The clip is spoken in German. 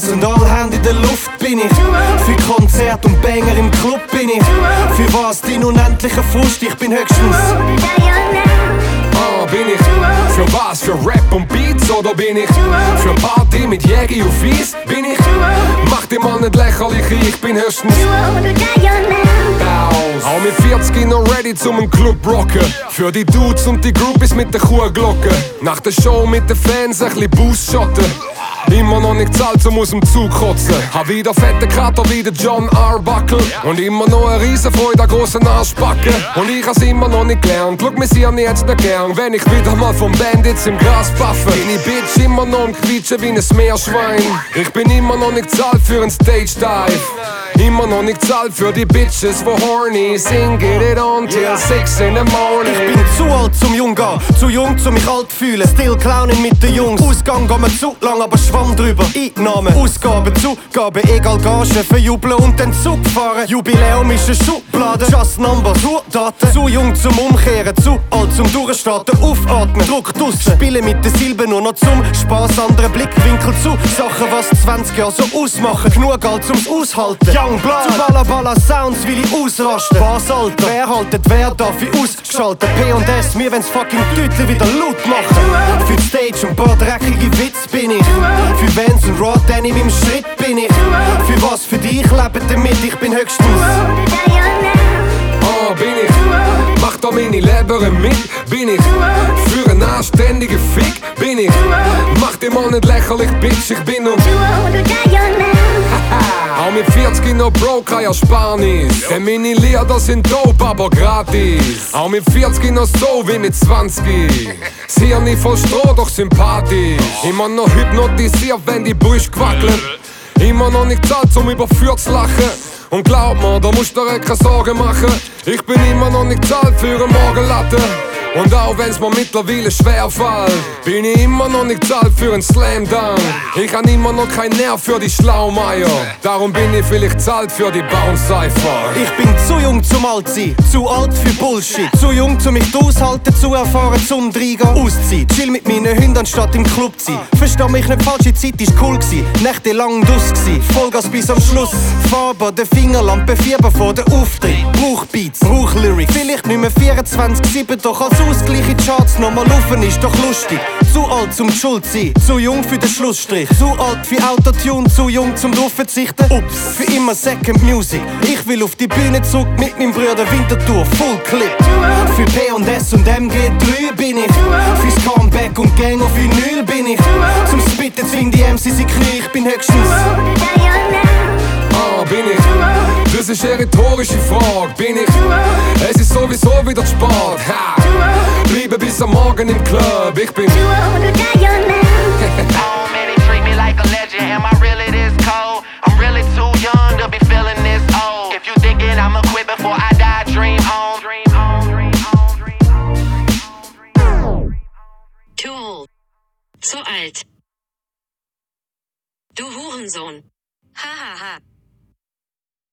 Gas und all Hände in der Luft bin ich. Für Konzert und Banger im Club bin ich. Für was dein unendlicher Frust, ich bin höchstens. Bin ich für was? Für Rap und Beats oder bin ich für Party mit Jägi und Fies? Bin ich? Mach die Mann nicht lächerlich, ich bin höchstens auch mit 40 noch ready zum Club rocken. Für die Dudes und die Groupies mit der Kuhglocke. Nach der Show mit den Fans ein bisschen Bußschotten. Immer noch nicht zahlt, um aus dem Zug kotzen. Hab wieder fette Kater wie der John Arbuckle. Und immer noch eine Riesenfreude an grossen Arschbacken. Und ich has immer noch nicht gelernt, schau mir sie an jetzt nicht gern. Wenn ich wieder mal vom Bandits im Gras paffe. Bin ich Bitch immer noch am Quietschen wie ein Meerschwein. Ich bin immer noch nicht zahlt für ein Stage Dive. Immer noch nicht zahlt für die Bitches, wo horny sing, get it on till 6 in the morning. Ich bin zu alt zum Jung gehen, zu jung zum mich alt fühlen. Still clownen mit den Jungs. Ausgang gehen wir zu lang, aber schwamm drüber. Einnahmen, Ausgaben, Zugaben, egal Gage, verjubeln und den Zug fahren. Jubiläum ist eine Schublade, just Numbers, Daten. Zu jung zum Umkehren, zu alt zum Durchstarten, aufatmen, Druck draussen. Spielen mit den Silben nur noch zum Spaß, andere Blickwinkel zu Sachen, was 20 Jahre so ausmachen. Genug alt zum's Aushalten. Young Blood, zu Balla Balla Sounds will ich ausrasten. Was, Alter? Wer haltet, wer darf ich ausschalten? P&S, mir wenn's fucking Tütli wieder laut machen. Für die Stage und paar dreckige Witz bin ich. Für Vans und Raw Denim im Schritt bin ich. Für was für dich lebe damit, ich bin höchstens. Bin ich? Mach da meine Leber mit, bin ich? Für einen anständigen Fick, bin ich? Mach die Mann nicht lächerlich, Bitch, ich bin noch. Auch mit 40 noch broke, kein Ersparnis. Denn meine Lieder sind dope, aber gratis. Auch mit 40 noch so wie mit 20. Sie haben nicht voll Stroh, doch sympathisch. Immer noch hypnotisiert, wenn die Brüste wackeln. Immer noch nicht zahlt, um überführt zu lachen. Und glaub mir, da musst du dir keine Sorgen machen. Ich bin immer noch nicht zahlt für eine Morgenlatte. Und auch wenn's mir mittlerweile schwerfällt, bin ich immer noch nicht zahlt für einen Slam Dunk. Ich hab immer noch kein Nerv für die Schlaumeier. Darum bin ich vielleicht zahlt für die Bounce Cypher. Ich bin zu jung zum alt sein, zu alt für Bullshit. Zu jung zum mich aushalten, zu erfahren zum Dreigehen ausziehen. Chill mit meinen Hunden anstatt im Club zu sein. Versteh mich nicht falsch, die Zeit ist cool gsi. Nächte lang dus gsi, Vollgas bis am Schluss. Farbe an der Fingerlampe, Fieber vor der Auftritt. Brauch Beats, brauch Lyrics. Vielleicht nicht mehr 24/7, doch als Ausgleich in die Charts nochmal laufen ist doch lustig. Zu alt zum Schuld sein, zu jung für den Schlussstrich. Zu alt für Autotune, zu jung zum drauf verzichten. Ups, für immer Second Music. Ich will auf die Bühne zurück mit meinem Bruder Winterthur, Full Clip. Für P&S und MG3 bin ich. Fürs Comeback und Gang auf Vinyl bin ich. Zum Spitten zwingen die MCs in Knie, ich bin höchstens. Bin ich? Das ist eine rhetorische Frage, bin ich? Es ist sowieso wieder Sport, ha! Bleibe bis am Morgen im Club, ich bin. Oh, man, they treat me like a legend. Am I really this cold? I'm really too young to be feeling this old. If you thinking I'ma quit before I die, dream on. Too old. Zu alt. Du Hurensohn. Ha ha ha.